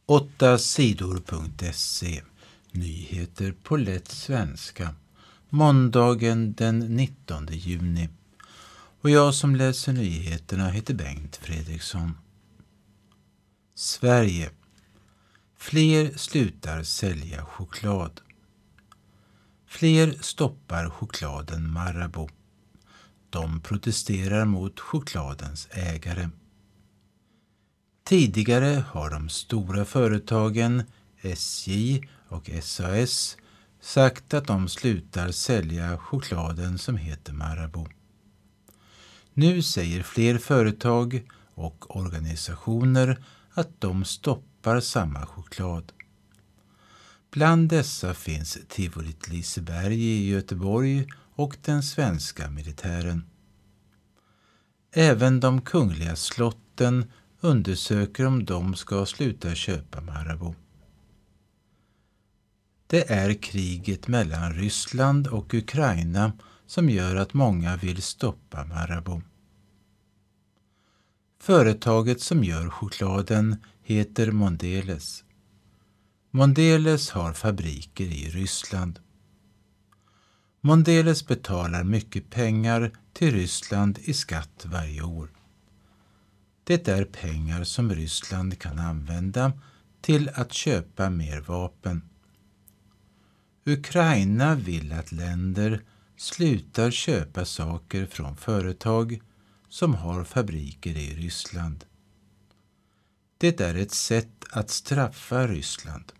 8sidor.se. Nyheter på lätt svenska. Måndagen den 19 juni. Och jag som läser nyheterna heter Bengt Fredriksson. Sverige. Fler slutar sälja choklad. Fler stoppar chokladen Marabou. De protesterar mot chokladens ägare. Tidigare har de stora företagen SJ och SAS sagt att de slutar sälja chokladen som heter Marabou. Nu säger fler företag och organisationer att de stoppar samma choklad. Bland dessa finns Tivolit Liseberg i Göteborg och den svenska militären. Även de kungliga slotten undersöker om de ska sluta köpa Marabou. Det är kriget mellan Ryssland och Ukraina som gör att många vill stoppa Marabou. Företaget som gör chokladen heter Mondelez. Mondelez har fabriker i Ryssland. Mondelez betalar mycket pengar till Ryssland i skatt varje år. Det är pengar som Ryssland kan använda till att köpa mer vapen. Ukraina vill att länder slutar köpa saker från företag som har fabriker i Ryssland. Det är ett sätt att straffa Ryssland.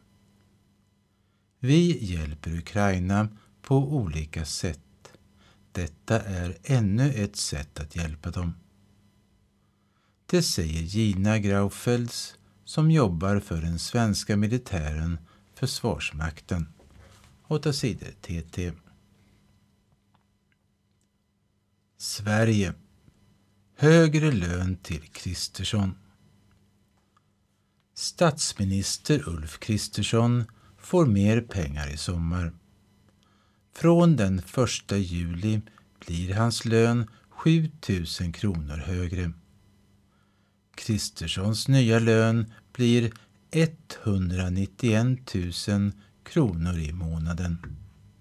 Vi hjälper Ukraina på olika sätt. Detta är ännu ett sätt att hjälpa dem. Det säger Gina Graufelds som jobbar för den svenska militären, Försvarsmakten. 8 sidor TT. Sverige. Högre lön till Kristersson. Statsminister Ulf Kristersson får mer pengar i sommar. Från den 1 juli blir hans lön 7 000 kronor högre. Kristerssons nya lön blir 191 000 kronor i månaden.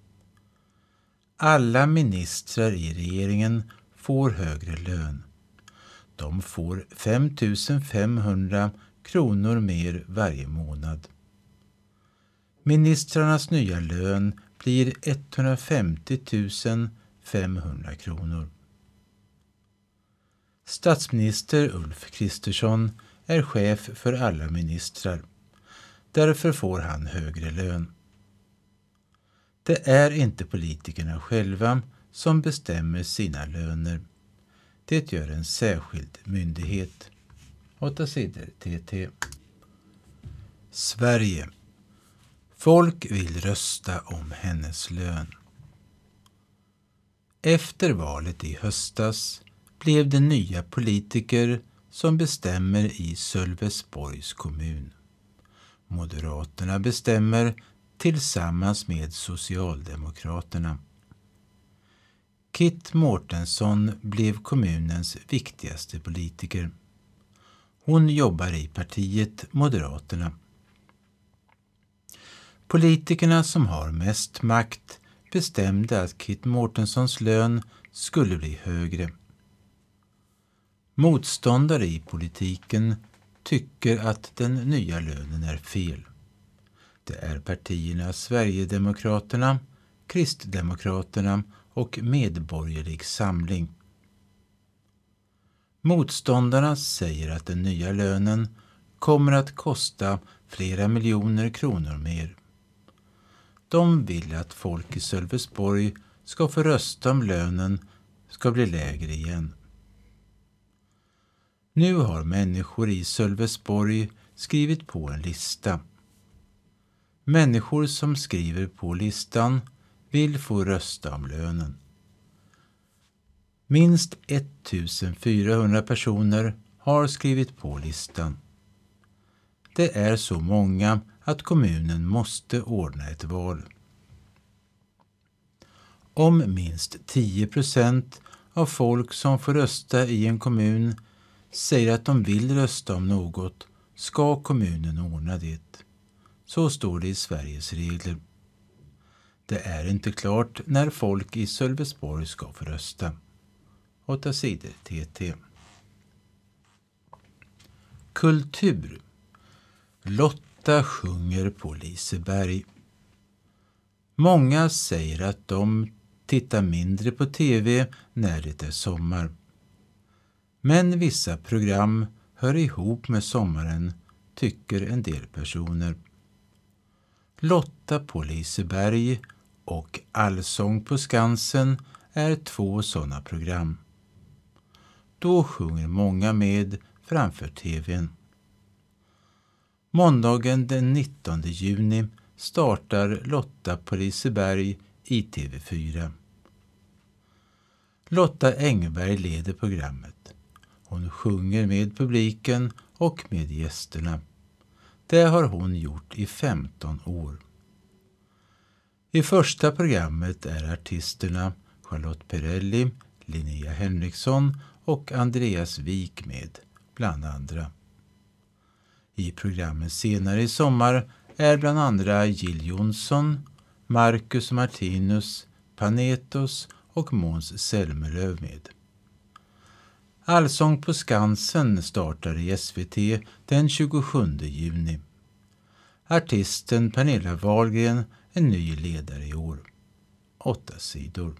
Alla ministrar i regeringen får högre lön. De får 5 500 kronor mer varje månad. Ministrarnas nya lön blir 150 500 kronor. Statsminister Ulf Kristersson är chef för alla ministrar. Därför får han högre lön. Det är inte politikerna själva som bestämmer sina löner. Det gör en särskild myndighet. 8 sidor TT. Sverige. Folk vill rösta om hennes lön. Efter valet i höstas blev det nya politiker som bestämmer i Sölvesborgs kommun. Moderaterna bestämmer tillsammans med Socialdemokraterna. Kit Mårtensson blev kommunens viktigaste politiker. Hon jobbar i partiet Moderaterna. Politikerna som har mest makt bestämde att Kit Mårtenssons lön skulle bli högre. Motståndare i politiken tycker att den nya lönen är fel. Det är partierna Sverigedemokraterna, Kristdemokraterna och Medborgerlig samling. Motståndarna säger att den nya lönen kommer att kosta flera miljoner kronor mer. De vill att folk i Sölvesborg ska få rösta om lönen ska bli lägre igen. Nu har människor i Sölvesborg skrivit på en lista. Människor som skriver på listan vill få rösta om lönen. Minst 1400 personer har skrivit på listan. Det är så många att kommunen måste ordna ett val. Om minst 10% av folk som får rösta i en kommun säger att de vill rösta om något, ska kommunen ordna det. Så står det i Sveriges regler. Det är inte klart när folk i Sölvesborg ska få rösta. 8 sidor TT. Kultur. Lotta sjunger på Liseberg. Många säger att de tittar mindre på tv när det är sommar. Men vissa program hör ihop med sommaren, tycker en del personer. Lotta på Liseberg och Allsång på Skansen är 2 sådana program. Då sjunger många med framför tvn. Måndagen den 19 juni startar Lotta på Liseberg i TV4. Lotta Engberg leder programmet. Hon sjunger med publiken och med gästerna. Det har hon gjort i 15 år. I första programmet är artisterna Charlotte Perrelli, Linnea Henriksson och Andreas Wik med, bland andra. I programmet senare i sommar är bland andra Jill Johnson, Marcus Martinus, Panetos och Måns Zelmerlöw med. Allsång på Skansen startar i SVT den 27 juni. Artisten Pernilla Wahlgren är ny ledare i år. 8 sidor.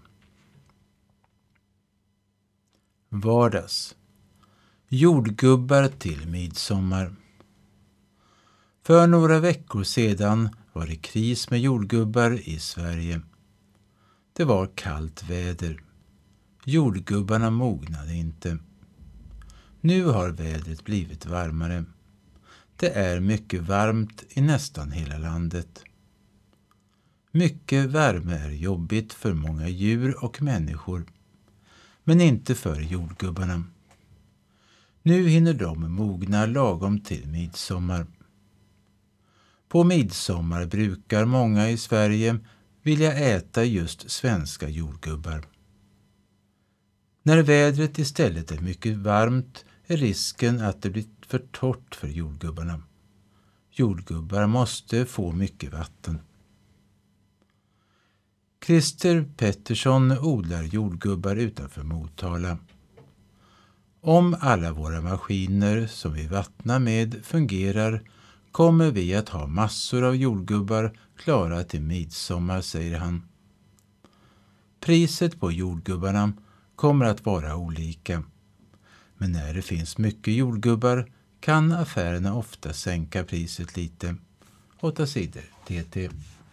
Vardags. Jordgubbar till midsommar. För några veckor sedan var det kris med jordgubbar i Sverige. Det var kallt väder. Jordgubbarna mognade inte. Nu har vädret blivit varmare. Det är mycket varmt i nästan hela landet. Mycket värme är jobbigt för många djur och människor, men inte för jordgubbarna. Nu hinner de mogna lagom till midsommar. På midsommar brukar många i Sverige vilja äta just svenska jordgubbar. När vädret istället är mycket varmt är risken att det blir för torrt för jordgubbarna. Jordgubbar måste få mycket vatten. Christer Pettersson odlar jordgubbar utanför Motala. Om alla våra maskiner som vi vattnar med fungerar kommer vi att ha massor av jordgubbar klara till midsommar, säger han. Priset på jordgubbarna kommer att vara olika. Men när det finns mycket jordgubbar kan affärerna ofta sänka priset lite. 8 sidor TT.